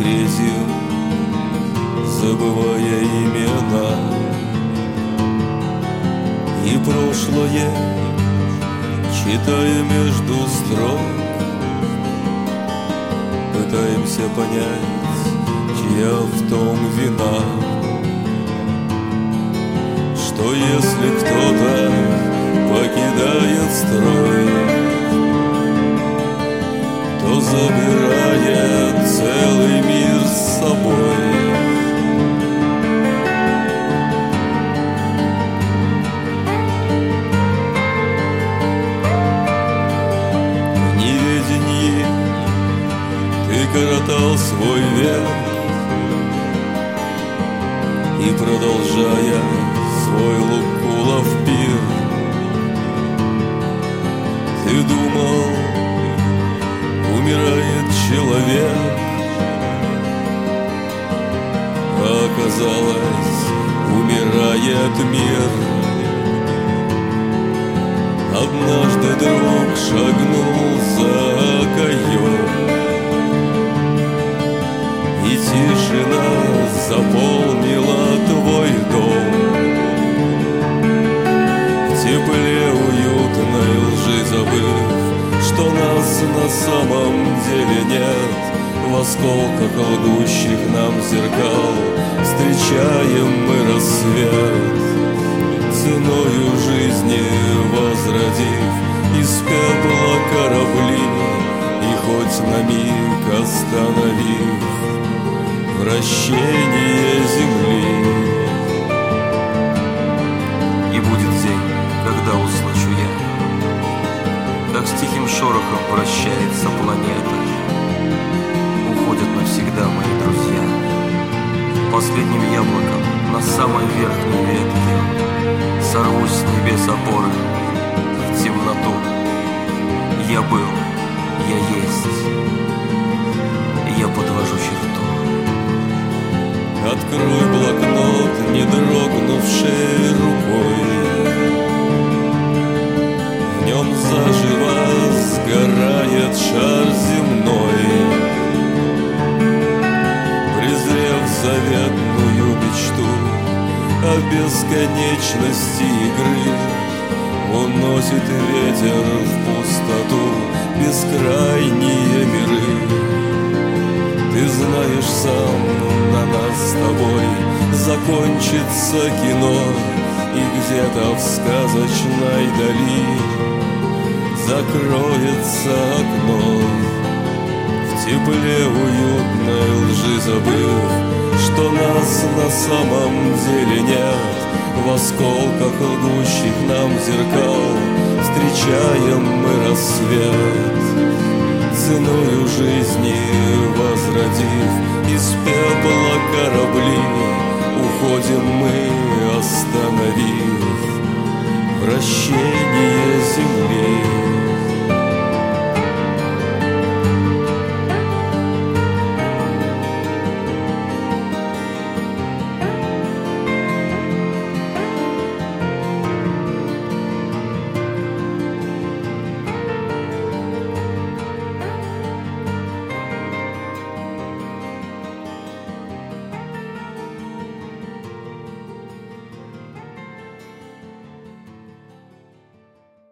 грезим, забывая имена. И прошлое, читая между строк, пытаемся понять, чья в том вина. Что если кто-то покидает строй, то забирает целый мир с собой. В неведении ты коротал свой век, и, продолжая свой Лукулов пир, ты думал, умирает человек, а оказалось, умирает мир. Однажды друг шагнул за окоем, и тишина заполнила твой дом. В тепле уютной лжи забыв, что нас на самом деле нет, в осколках лгущих нам зеркал встречаем мы рассвет. Ценою жизни возродив из пепла корабли, и хоть на миг остановив вращение земли. И будет день, когда услышу я, как с тихим шорохом вращается планета. Уходят навсегда мои друзья, последним яблоком на самой верхней ветке. Сорвусь с небес опоры в темноту. Я был, я есть, я подвожу черту. Открой блокнот, не дрогнувшей рукой, в нем заживо сгорает шар земной. Презрев заветную мечту о бесконечности игры, уносит ветер в пустоту бескрайние миры. Ты знаешь сам, на нас с тобой закончится кино, и где-то в сказочной дали закроется окно. В тепле уютной лжи забыв, что нас на самом деле нет, в осколках лгущих нам зеркал встречаем мы рассвет. Ценою жизни возродив из пепла корабли, уходим мы, остановив вращение